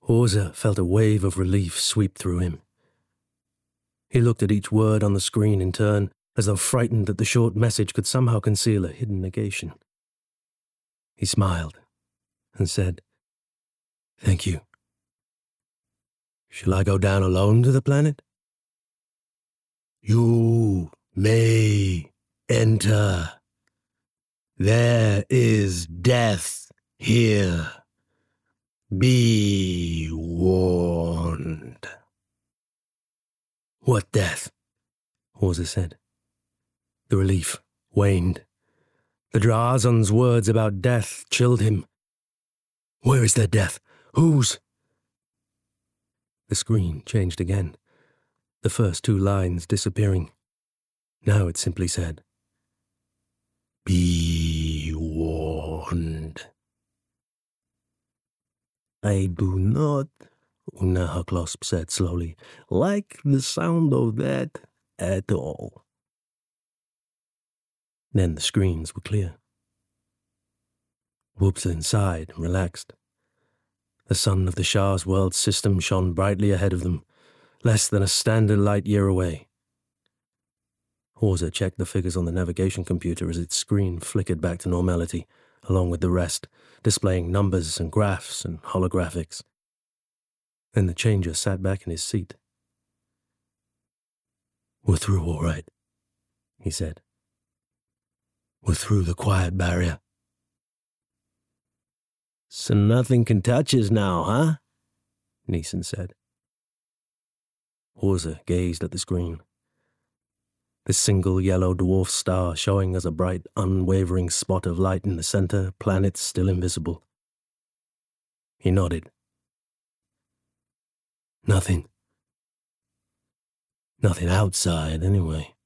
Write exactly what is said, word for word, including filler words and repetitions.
Horza felt a wave of relief sweep through him. He looked at each word on the screen in turn, as though frightened that the short message could somehow conceal a hidden negation. He smiled and said, "Thank you. Shall I go down alone to the planet?" "You may enter. There is death here. Be warned." "What death?" Horza said. The relief waned. The Drazon's words about death chilled him. "Where is their death? Whose?" The screen changed again, the first two lines disappearing. Now it simply said, "Be warned." "I do not," Una Haklost said slowly, "like the sound of that at all." Then the screens were clear. Wubslen sighed and relaxed. The sun of the Shah's world system shone brightly ahead of them, less than a standard light year away. Horza checked the figures on the navigation computer as its screen flickered back to normality, along with the rest, displaying numbers and graphs and holographics. Then the changer sat back in his seat. "We're through all right," he said. "We're through the quiet barrier." "So nothing can touch us now, huh?" Neeson said. Horza gazed at the screen. The single yellow dwarf star showing as a bright, unwavering spot of light in the center, planet still invisible. He nodded. "Nothing. Nothing outside, anyway."